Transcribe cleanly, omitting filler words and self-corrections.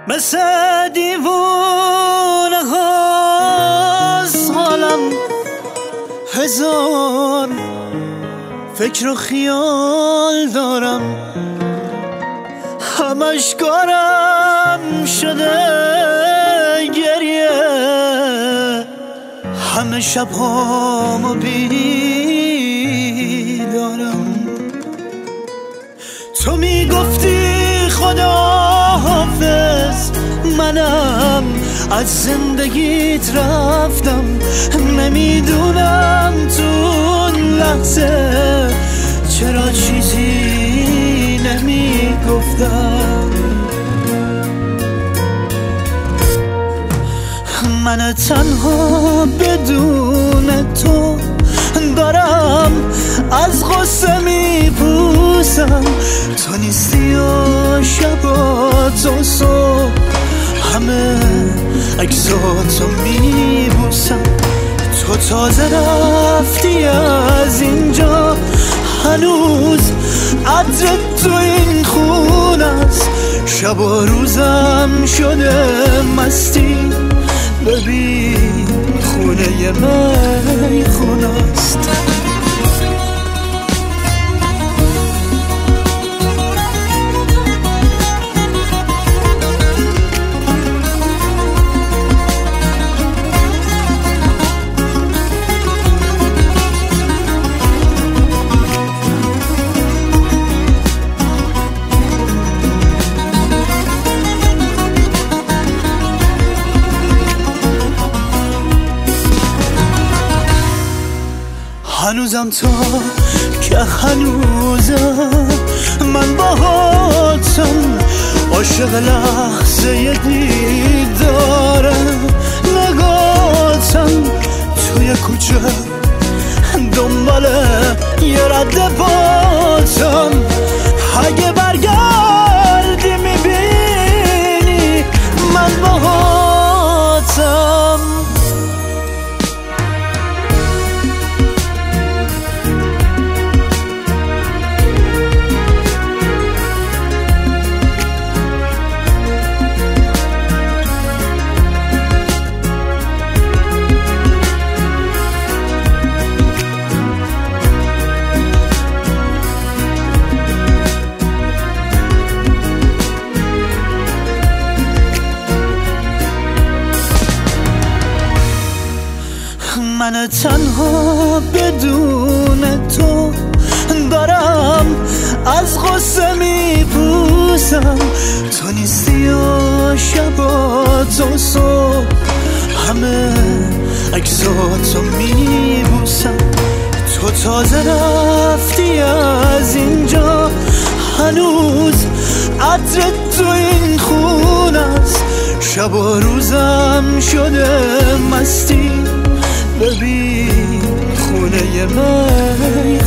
مثل دیوونه هاست حالم، هزار فکر و خیال دارم، همش کارم شده گریه، همه شب هامو بیدارم. تو میگفتی خدا حافظ، منم از زندگیت رفتم، نمیدونم تو اون لحظه چرا چیزی نمیگفتم. من تنها بدون تو دارم از غصه میپوسم، تو نیستی و شبات و صبح همه عکساتو میبوسم. تو تازه رفتی از اینجا، هنوز عطر تو این خونه است، شب و روزم شده مستی، ببین خونه من خونه است. هنوزم تا که هنوزم من باهاتم، عاشق لحظه دیدارم، نگاتم توی کوچه دنبال یه رد پاتم، اگه برگردی میبینی من باهاتم. من تنها بدون تو دارم از غصه میپوسم، تو نیستی و شبات و صبح همه عکساتو میبوسم. تو تازه رفتی از اینجا، هنوز عطر تو این خونه است، شب و روزم شده مستی، ببین خونه من